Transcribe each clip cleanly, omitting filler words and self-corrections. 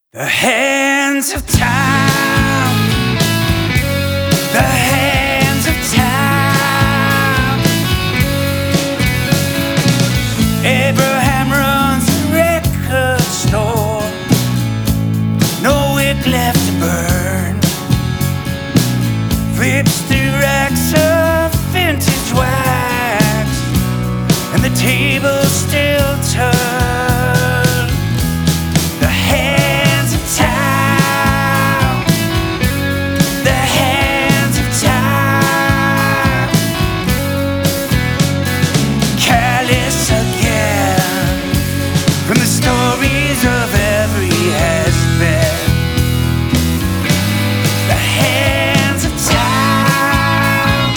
The hands of time, the hands of time. Abraham runs the record store, no wick left to burn. Flips through racks of vintage wax, and the table still turns. From the stories of every has-been, the hands of time.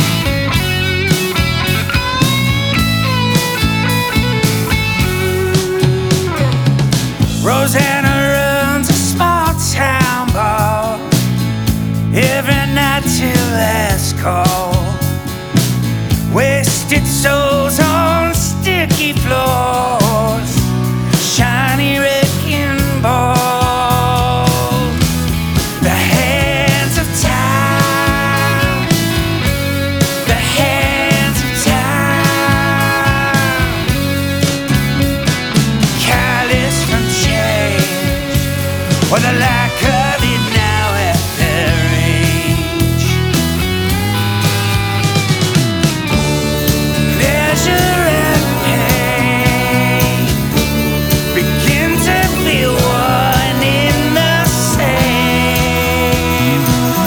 Rosanna runs a small town bar every night till last call. Wasted souls on sticky floors, shiny wrecking ball. The hands of time, the hands of time. Callous from change, or the lack of it now at their age. Pleasure and pain begin to feel one in the same.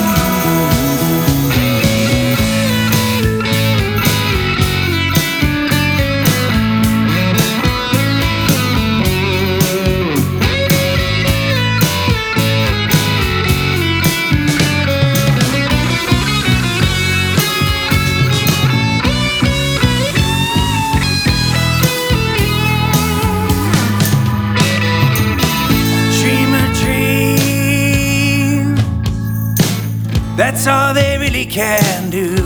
Dream a dream, that's all they really can do.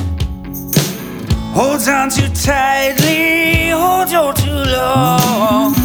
Holds on too tightly, holds on too long.